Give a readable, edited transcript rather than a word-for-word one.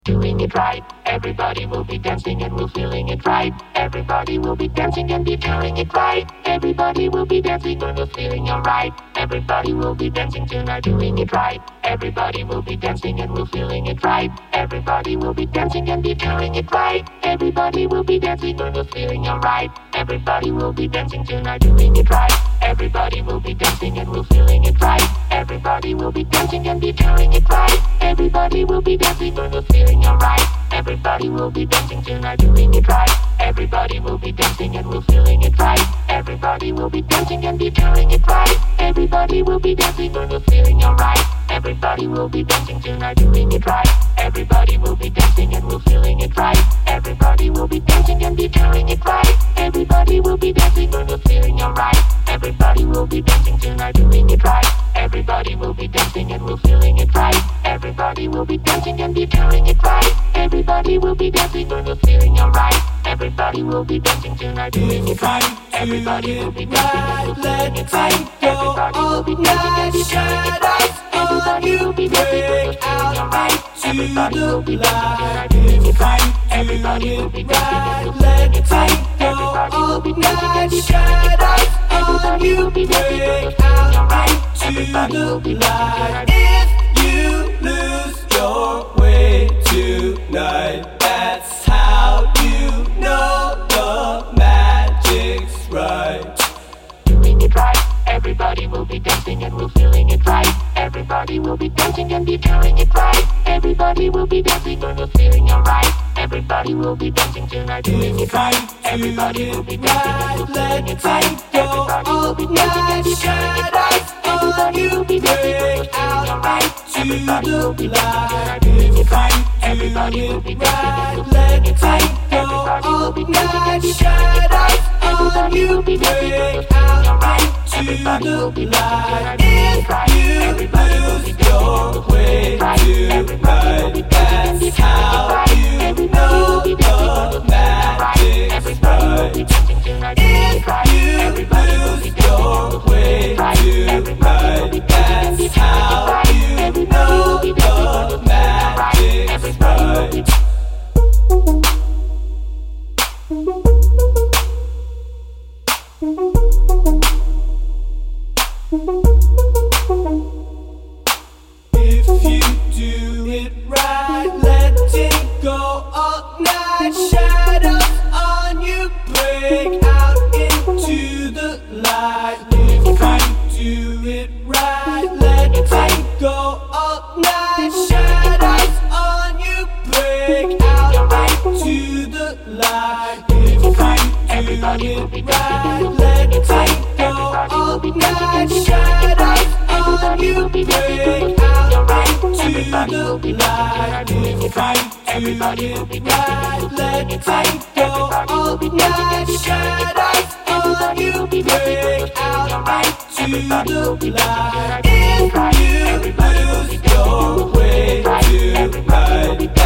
Doing it right, everybody will be dancing and we're feeling it right. Everybody will be dancing and be feeling it right. Everybody will be dancing and we're feeling alright. Everybody will be dancing tonight, doing it right. Everybody will be dancing and we're feeling it right. Everybody will be dancing and be feeling it right. Everybody will be dancing and we're feeling alright. Everybody will be dancing tonight, doing it right. Everybody will be dancing and we're feeling it right. Everybody will be dancing and be feeling it right. Everybody will be dancing and we're feeling alright. Everybody will be dancing tonight, doing it right. Everybody will be dancing and we're feeling it right. Everybody will be dancing and be feeling it right. Everybody will be dancing and we're feeling alright. Everybody will be dancing tonight, doing it right. Everybody will be dancing and we're feeling it right. Everybody will be dancing and be feeling it right. Everybody will be dancing and we're feeling alright. Everybody will be dancing tonight, doing it right. Everybody will be dancing and we're feeling it right. Everybody will be dancing and be feeling it right. Everybody will be dancing and we're feeling alright. Everybody will be dancing tonight, doing it right. Everybody will be dancing and we're feeling it right. Everybody will be dancing and be feeling it right. Everybody will be dancing and we're feeling alright. Everybody will be dancing tonight, doing it right. Everybody will be dancing and we're feeling it right. Everybody will be dancing and be feeling it right. Everybody will be dancing and we're feeling alright. Everybody will be dancing tonight. If you lose your way tonight, that's how you know the magic's right. Doing it right. Everybody will be dancing and we're feeling it right. Everybody will be dancing and be feeling it right. Everybody will be dancing and we're feeling alright. Everybody will be dancing tonight, doing it right. Everybody will be dancing and we're feeling it right. Everybody will be dancing and be feeling it right. Everybody will be dancing and we're feeling alright. Everybody will be dancing tonight, doing it right. Everybody will be dancing and we're feeling it right. Everybody will be dancing and be feeling it right. Everybody will be dancing and we're feeling alright. Everybody will be dancing tonight, doing it right. Everybody will be dancing and we're feeling it right. Everybody will be dancing and be feeling it right. Everybody will be dancing and we're feeling alright. Everybody will be dancing tonight, doing it right. Everybody will be dancing and we're feeling it right. Everybody will be dancing and be feeling it right. Everybody will be dancing and we're feeling alright. Everybody will be If you do it right, let it go all night. Shadows on you break out into the light. If you do it right, let it go all night. Shadows on you break out into the light. If you do it right, let it go all night. Shadows on you break out into the light. If you do it right, let it go all night. Shadows on you break out into the light. If you lose your way tonight,